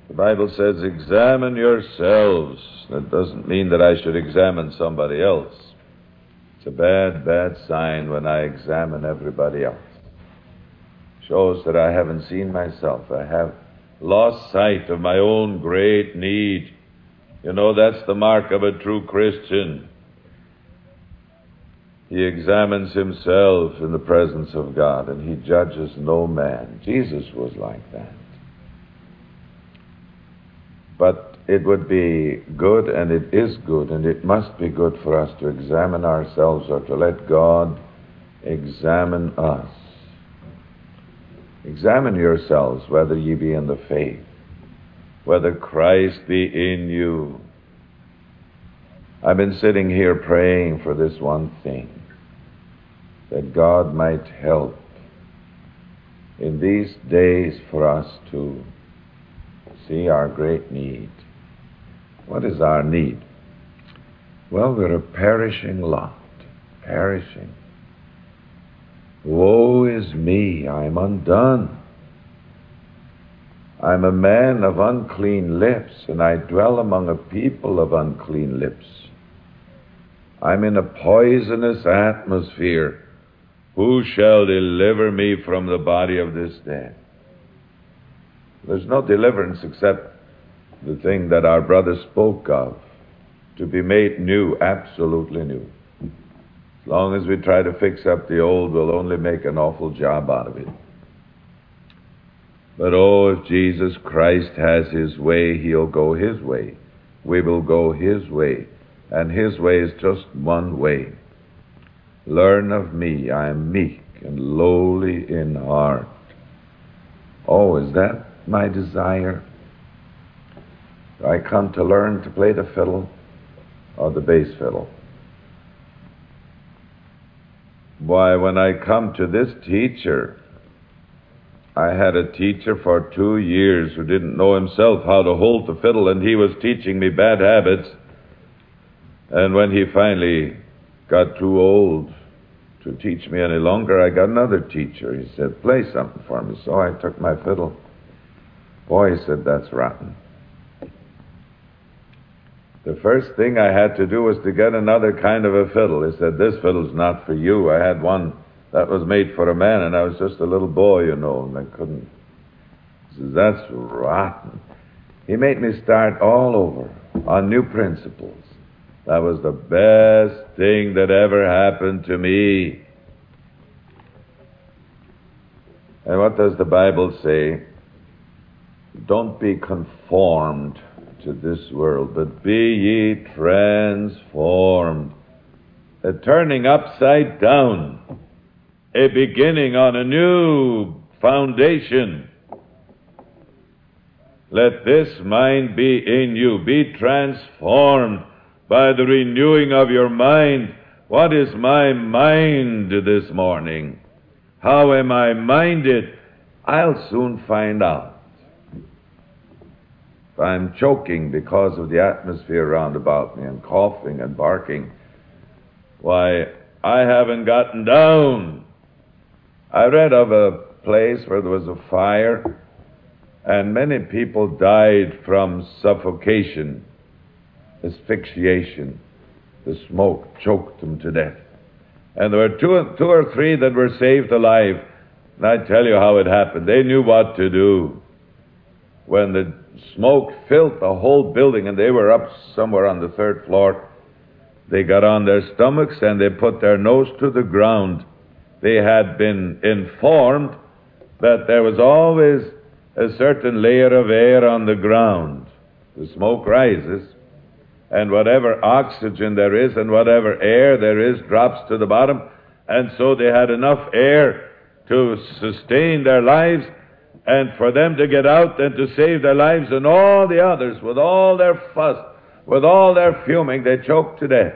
The Bible says, examine yourselves. That doesn't mean that I should examine somebody else. It's a bad, bad sign when I examine everybody else. Shows that I haven't seen myself. I have lost sight of my own great need. You know, that's the mark of a true Christian. He examines himself in the presence of God, and he judges no man. Jesus was like that. But it would be good, and it is good, and it must be good for us to examine ourselves, or to let God examine us. Examine yourselves, whether ye be in the faith, whether Christ be in you. I've been sitting here praying for this one thing, that God might help in these days for us to see our great need. What is our need? Well, we're a perishing lot, perishing. Woe is me, I'm undone. I'm a man of unclean lips, and I dwell among a people of unclean lips. I'm in a poisonous atmosphere. Who shall deliver me from the body of this death? There's no deliverance except the thing that our brother spoke of, to be made new, absolutely new. As long as we try to fix up the old, we'll only make an awful job out of it. But oh, if Jesus Christ has his way, he'll go his way. We will go his way. And his way is just one way. Learn of me, I am meek and lowly in heart. Oh, is that my desire? Do I come to learn to play the fiddle or the bass fiddle? Why, when I come to this teacher, I had a teacher for 2 years who didn't know himself how to hold the fiddle, and he was teaching me bad habits. And when he finally got too old to teach me any longer, I got another teacher. He said, play something for me. So I took my fiddle. Boy, he said, that's rotten. The first thing I had to do was to get another kind of a fiddle. He said, this fiddle's not for you. I had one that was made for a man, and I was just a little boy, you know, and I couldn't. He says, that's rotten. He made me start all over on new principles. That was the best thing that ever happened to me. And what does the Bible say? Don't be conformed to this world, but be ye transformed. A turning upside down, a beginning on a new foundation. Let this mind be in you. Be transformed by the renewing of your mind. What is my mind this morning? How am I minded? I'll soon find out. If I'm choking because of the atmosphere round about me and coughing and barking, why, I haven't gotten down. I read of a place where there was a fire, and many people died from suffocation, asphyxiation. The smoke choked them to death. And there were two or three that were saved alive. And I tell you how it happened. They knew what to do. When the smoke filled the whole building, and they were up somewhere on the 3rd floor, they got on their stomachs and they put their nose to the ground. They had been informed that there was always a certain layer of air on the ground. The smoke rises, and whatever oxygen there is and whatever air there is drops to the bottom, and so they had enough air to sustain their lives and for them to get out and to save their lives, and all the others, with all their fuss, with all their fuming, they choked to death.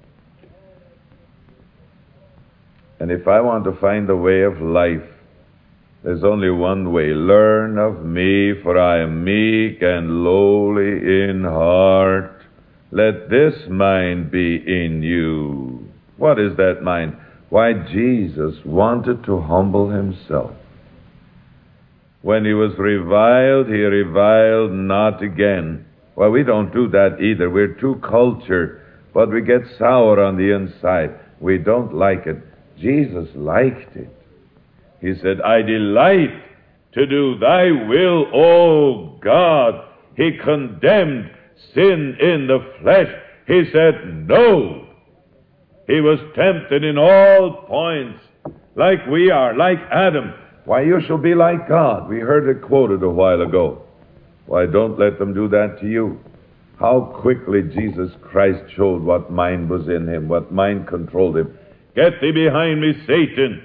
And if I want to find the way of life, there's only one way. Learn of me, for I am meek and lowly in heart. Let this mind be in you. What is that mind? Why, Jesus wanted to humble himself. When he was reviled, he reviled not again. Well, we don't do that either. We're too cultured, but we get sour on the inside. We don't like it. Jesus liked it. He said, I delight to do thy will, O God. He condemned sin in the flesh. He said, no. He was tempted in all points, like we are, like Adam. Why, you shall be like God. We heard it quoted a while ago. Why, don't let them do that to you. How quickly Jesus Christ showed what mind was in him, what mind controlled him. Get thee behind me, Satan.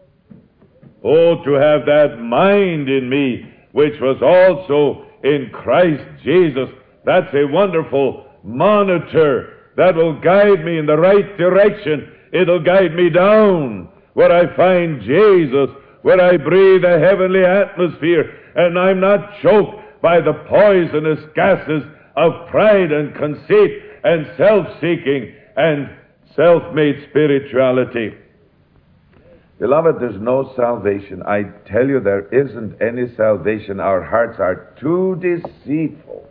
Oh, to have that mind in me, which was also in Christ Jesus. That's a wonderful monitor that will guide me in the right direction. It'll guide me down where I find Jesus, where I breathe a heavenly atmosphere, and I'm not choked by the poisonous gases of pride and conceit and self-seeking and self-made spirituality. Beloved, there's no salvation. I tell you, there isn't any salvation. Our hearts are too deceitful.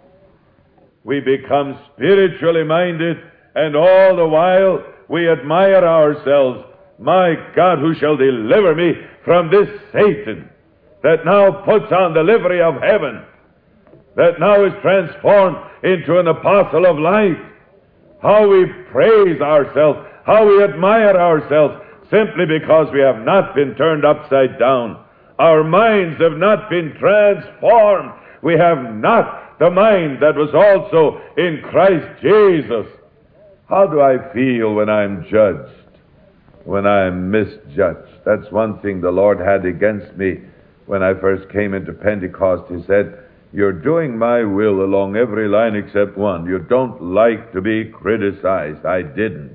We become spiritually minded, and all the while we admire ourselves. My God, who shall deliver me from this Satan that now puts on the livery of heaven, that now is transformed into an apostle of light? How we praise ourselves, how we admire ourselves, simply because we have not been turned upside down. Our minds have not been transformed. We have not the mind that was also in Christ Jesus. How do I feel when I'm judged, when I'm misjudged? That's one thing the Lord had against me when I first came into Pentecost. He said, you're doing my will along every line except one. You don't like to be criticized. I didn't.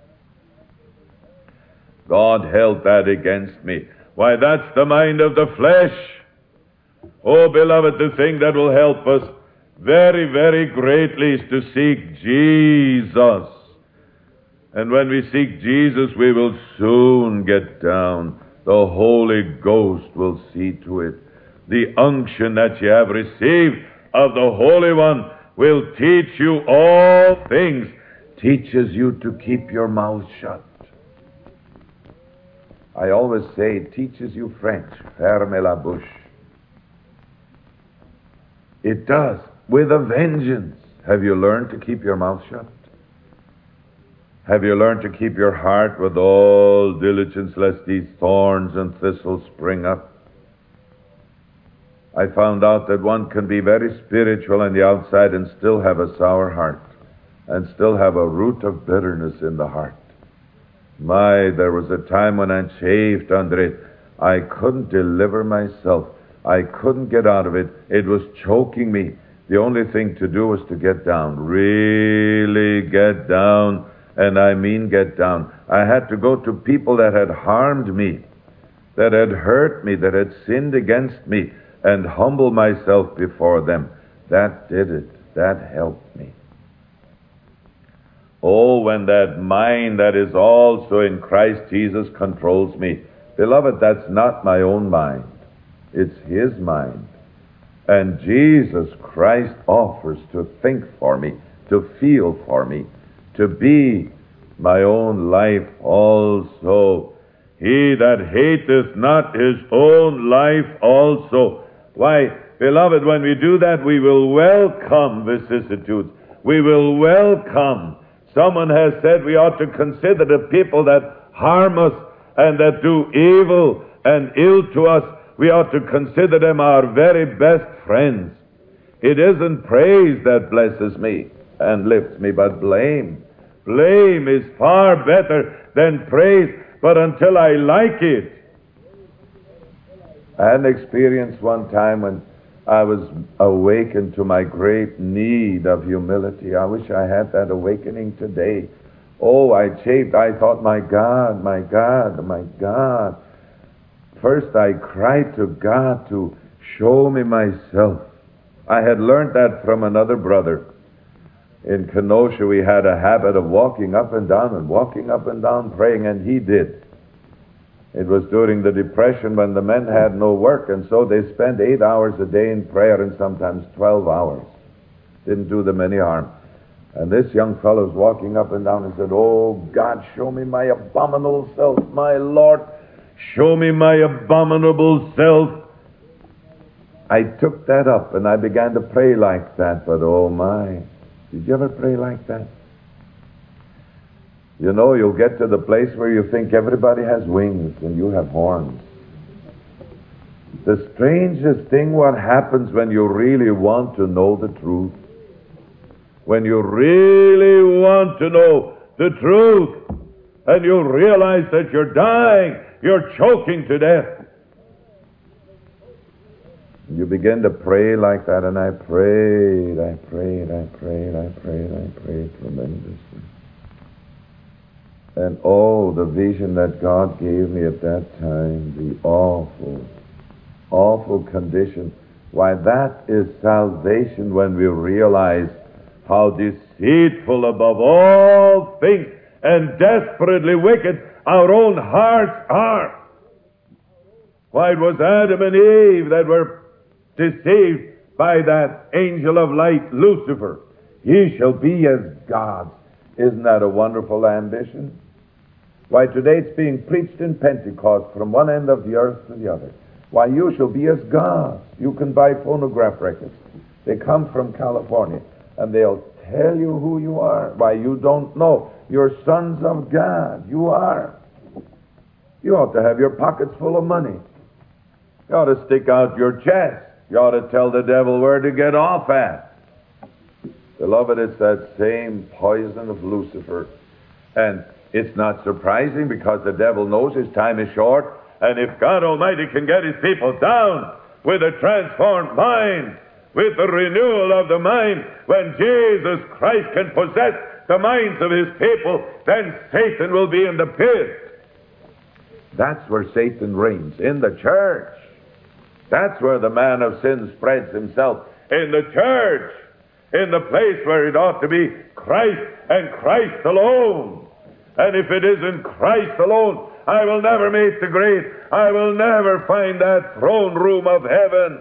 God held that against me. Why, that's the mind of the flesh. Oh, beloved, the thing that will help us very, very greatly is to seek Jesus. And when we seek Jesus, we will soon get down. The Holy Ghost will see to it. The unction that you have received of the Holy One will teach you all things. Teaches you to keep your mouth shut. I always say it teaches you French. Ferme la bouche. It does. With a vengeance. Have you learned to keep your mouth shut? Have you learned to keep your heart with all diligence, lest these thorns and thistles spring up? I found out that one can be very spiritual on the outside and still have a sour heart, and still have a root of bitterness in the heart. My, there was a time when I chafed under it. I couldn't deliver myself. I couldn't get out of it. It was choking me. The only thing to do was to get down. Really get down. And I mean get down. I had to go to people that had harmed me, that had hurt me, that had sinned against me, and humble myself before them. That did it. That helped me. Oh, when that mind that is also in Christ Jesus controls me. Beloved, that's not my own mind. It's His mind. And Jesus Christ offers to think for me, to feel for me, to be my own life also. He that hateth not his own life also. Why, beloved, when we do that, we will welcome vicissitudes. We will welcome. Someone has said we ought to consider the people that harm us and that do evil and ill to us. We ought to consider them our very best friends. It isn't praise that blesses me and lifts me, but blame. Blame is far better than praise, but until I like it. I had an experience one time when I was awakened to my great need of humility. I wish I had that awakening today. Oh, I chafed. I thought, my God, my God, my God. First I cried to God to show me myself. I had learned that from another brother. In Kenosha, we had a habit of walking up and down, praying, and he did. It was during the Depression when the men had no work, and so they spent 8 hours a day in prayer and sometimes 12 hours. Didn't do them any harm. And this young fellow was walking up and down and said, "Oh, God, show me my abominable self. My Lord, show me my abominable self." I took that up and I began to pray like that, but oh my, did you ever pray like that? You know, you'll get to the place where you think everybody has wings and you have horns. The strangest thing what happens when you really want to know the truth. When you really want to know the truth and you realize that you're dying, you're choking to death. You begin to pray like that, and I prayed tremendously. And oh, the vision that God gave me at that time, the awful, awful condition. Why, that is salvation when we realize how deceitful above all things and desperately wicked our own hearts are. Why, it was Adam and Eve that were deceived by that angel of light, Lucifer. Ye shall be as gods. Isn't that a wonderful ambition? Why, today it's being preached in Pentecost from one end of the earth to the other. Why, you shall be as gods. You can buy phonograph records. They come from California, and they'll tell you who you are. Why, you don't know. You're sons of God. You are. You ought to have your pockets full of money. You ought to stick out your chest. You ought to tell the devil where to get off at. Beloved, it's that same poison of Lucifer. And it's not surprising, because the devil knows his time is short. And if God Almighty can get his people down with a transformed mind, with the renewal of the mind, when Jesus Christ can possess the minds of his people, then Satan will be in the pit. That's where Satan reigns, in the church. That's where the man of sin spreads himself, in the church, in the place where it ought to be Christ and Christ alone. And if it isn't Christ alone, I will never meet the great. I will never find that throne room of heaven.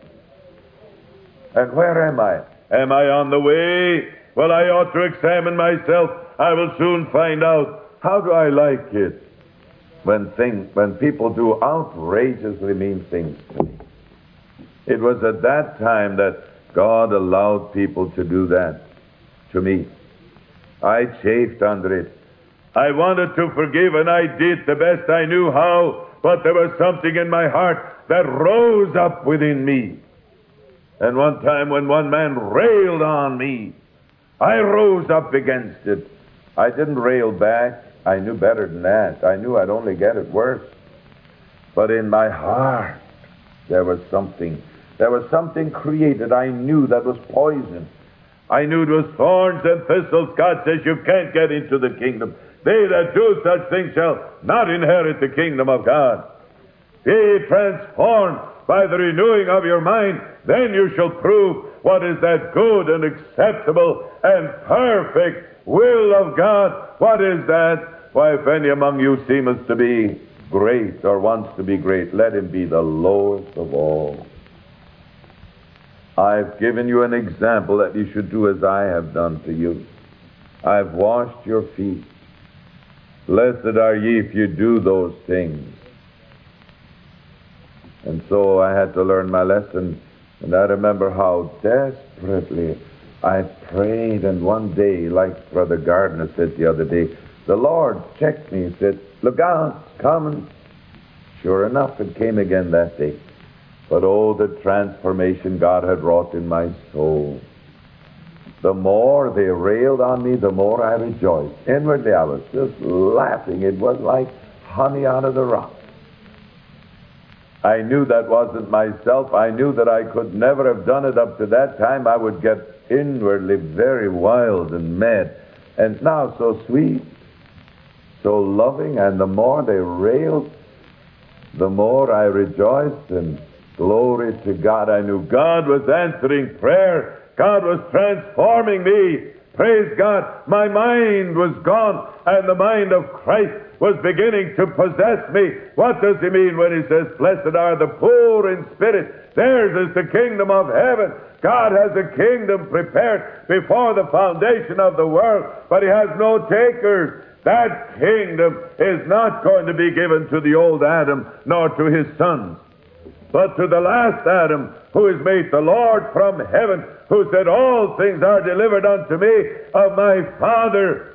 And where am I? Am I on the way? Well, I ought to examine myself. I will soon find out. How do I like it when people do outrageously mean things to me? It was at that time that God allowed people to do that to me. I chafed under it. I wanted to forgive, and I did the best I knew how, but there was something in my heart that rose up within me. And one time when one man railed on me, I rose up against it. I didn't rail back. I knew better than that. I knew I'd only get it worse. But in my heart, there was something. There was something created. I knew that was poison. I knew it was thorns and thistles. God says you can't get into the kingdom. They that do such things shall not inherit the kingdom of God. Be transformed by the renewing of your mind. Then you shall prove what is that good and acceptable and perfect will of God. What is that? Why, if any among you seemeth to be great or wants to be great, let him be the lowest of all. I've given you an example that you should do as I have done to you. I've washed your feet. Blessed are ye if you do those things. And so I had to learn my lesson. And I remember how desperately I prayed. And one day, like Brother Gardner said the other day, the Lord checked me and said, "Look out, it's coming." Sure enough, it came again that day. But oh, the transformation God had wrought in my soul. The more they railed on me, the more I rejoiced. Inwardly, I was just laughing. It was like honey out of the rock. I knew that wasn't myself. I knew that I could never have done it up to that time. I would get inwardly very wild and mad. And now so sweet, so loving, and the more they railed, the more I rejoiced, and glory to God. I knew God was answering prayer. God was transforming me. Praise God, my mind was gone, and the mind of Christ was beginning to possess me. What does he mean when he says, blessed are the poor in spirit? Theirs is the kingdom of heaven. God has a kingdom prepared before the foundation of the world, but he has no takers. That kingdom is not going to be given to the old Adam, nor to his sons, but to the last Adam, who is made the Lord from heaven, who said, all things are delivered unto me of my Father.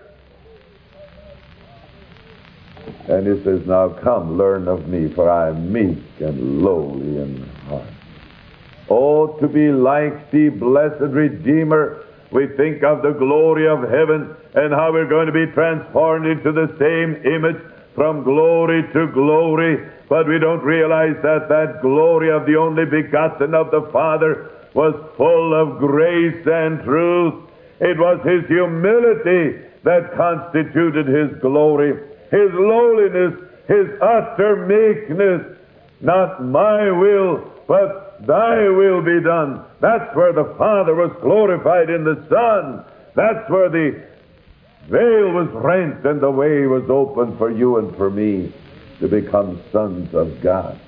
And he says, now come, learn of me, for I am meek and lowly in heart. Oh, to be like thee, blessed Redeemer. We think of the glory of heaven and how we're going to be transformed into the same image from glory to glory. But we don't realize that that glory of the only begotten of the Father was full of grace and truth. It was his humility that constituted his glory, his lowliness, his utter meekness. Not my will, but thy will be done. That's where the Father was glorified in the Son. That's where the veil was rent and the way was open for you and for me to become sons of God.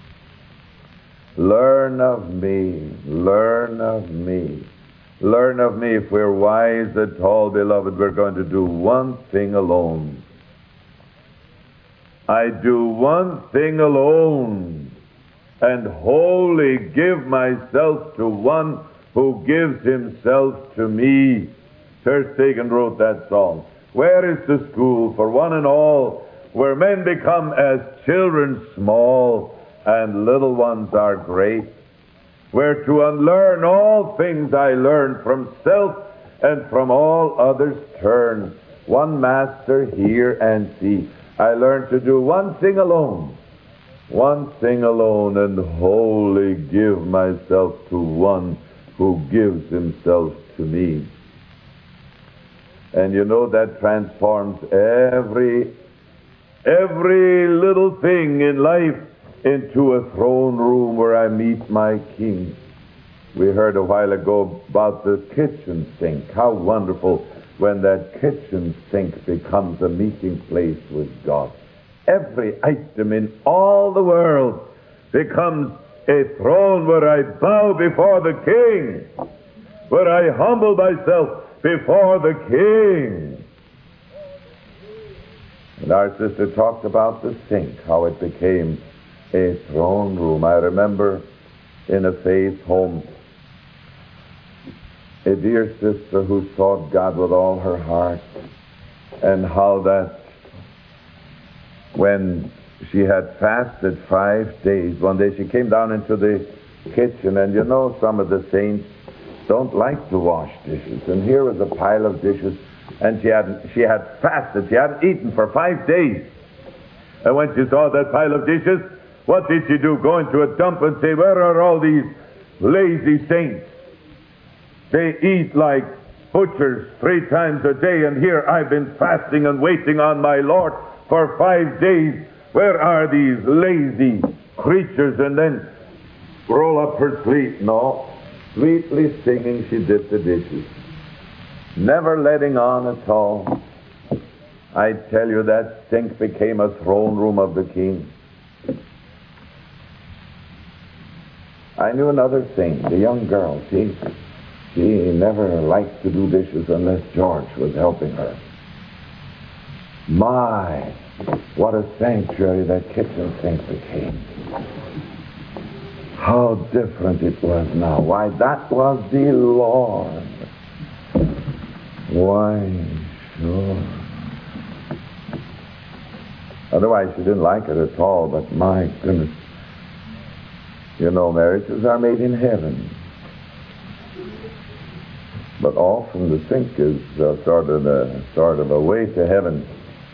Learn of me, learn of me. Learn of me. If we're wise at all, beloved, we're going to do one thing alone. I do one thing alone, and wholly give myself to one who gives himself to me. Ter Stegen wrote that song. Where is the school for one and all, where men become as children small, and little ones are great? Where to unlearn all things I learned, from self and from all others turn. One master, hear and see. I learned to do one thing alone, and wholly give myself to one who gives himself to me. And you know, that transforms every little thing in life into a throne room where I meet my King. We heard a while ago about the kitchen sink. How wonderful when that kitchen sink becomes a meeting place with God. Every item in all the world becomes a throne where I bow before the King, where I humble myself before the King. And our sister talked about the sink, how it became a throne room. I remember in a faith home, a dear sister who sought God with all her heart, and how that when she had fasted 5 days, one day she came down into the kitchen, and you know, some of the saints don't like to wash dishes, and here was a pile of dishes, and she had fasted, she hadn't eaten for 5 days. And when she saw that pile of dishes, what did she do? Go into a dump and say, where are all these lazy saints? They eat like butchers 3 times a day, and here I've been fasting and waiting on my Lord for 5 days. Where are these lazy creatures? And then roll up her sleeve. No, sweetly singing, she did the dishes, never letting on at all. I tell you, that sink became a throne room of the King. I knew another thing, the young girl, she never liked to do dishes unless George was helping her. My, what a sanctuary that kitchen sink became. How different it was now. Why, that was the Lord. Why, sure. Otherwise, she didn't like it at all, but my goodness. You know, marriages are made in heaven. But all from the sink is sort of a way to heaven.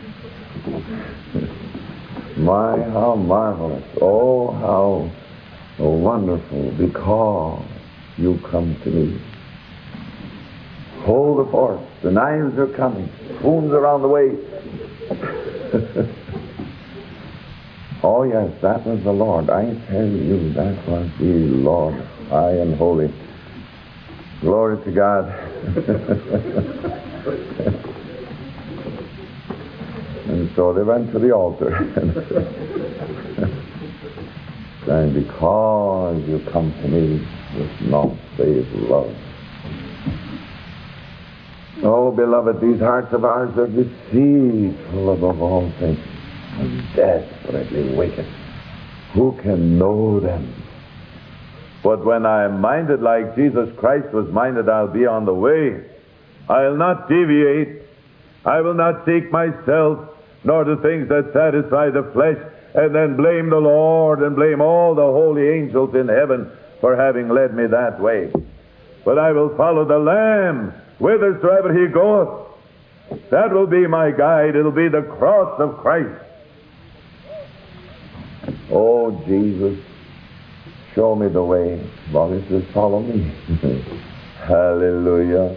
My, how marvelous. Oh, how wonderful, because you come to me. Hold the fort. The knives are coming. Spoons around the way. Oh, yes, that was the Lord. I tell you, that was the Lord, high and holy. Glory to God. And so they went to the altar. And because you come to me with naught save love. Oh, beloved, these hearts of ours are deceitful above all things and desperately wicked. Who can know them? But when I am minded like Jesus Christ was minded, I'll be on the way. I'll not deviate. I will not seek myself, nor the things that satisfy the flesh, and then blame the Lord and blame all the holy angels in heaven for having led me that way. But I will follow the Lamb whithersoever he goeth. That will be my guide. It'll be the cross of Christ. Oh, Jesus, show me the way. Bonnie says, follow me. Hallelujah.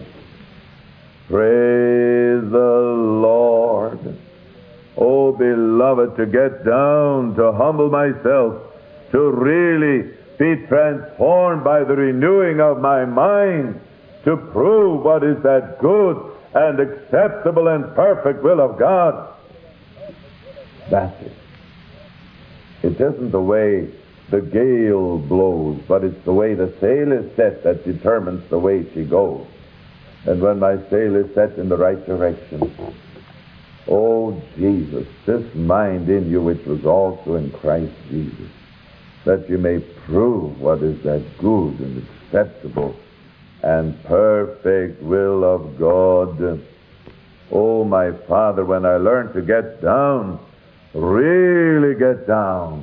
Praise the Lord. Oh, beloved, to get down, to humble myself, to really be transformed by the renewing of my mind, to prove what is that good and acceptable and perfect will of God. That's it. It isn't the way the gale blows, but it's the way the sail is set that determines the way she goes. And when my sail is set in the right direction, oh, Jesus, this mind in you which was also in Christ Jesus, that you may prove what is that good and acceptable and perfect will of God. Oh, my Father, when I learn to get down, really get down,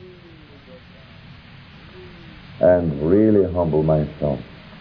and really humble myself,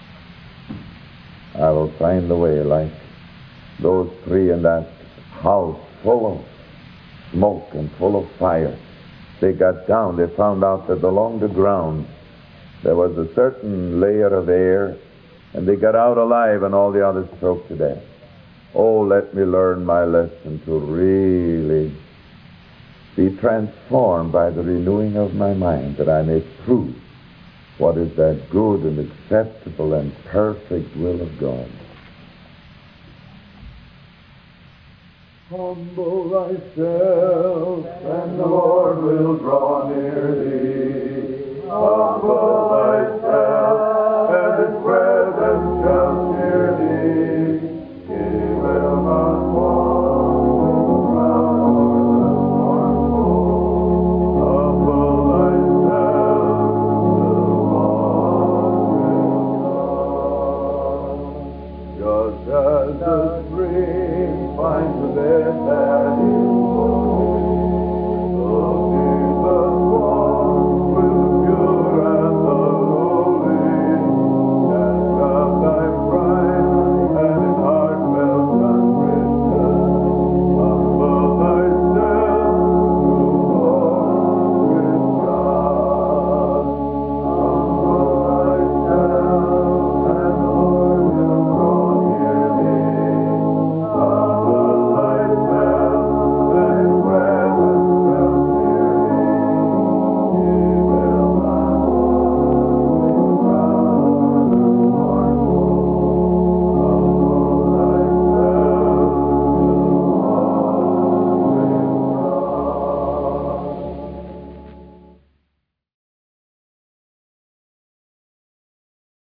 I will find the way like those three in that house full of smoke and full of fire. They got down. They found out that along the ground there was a certain layer of air, and they got out alive, and all the others choked to death. Oh, let me learn my lesson to really be transformed by the renewing of my mind, that I may prove what is that good and acceptable and perfect will of God. Humble thyself, and the Lord will draw near thee. Humble thyself, and His presence shall cheer thee. He will not fall around or the scornful. Humble thyself to walk with God. Just as the stream finds the bed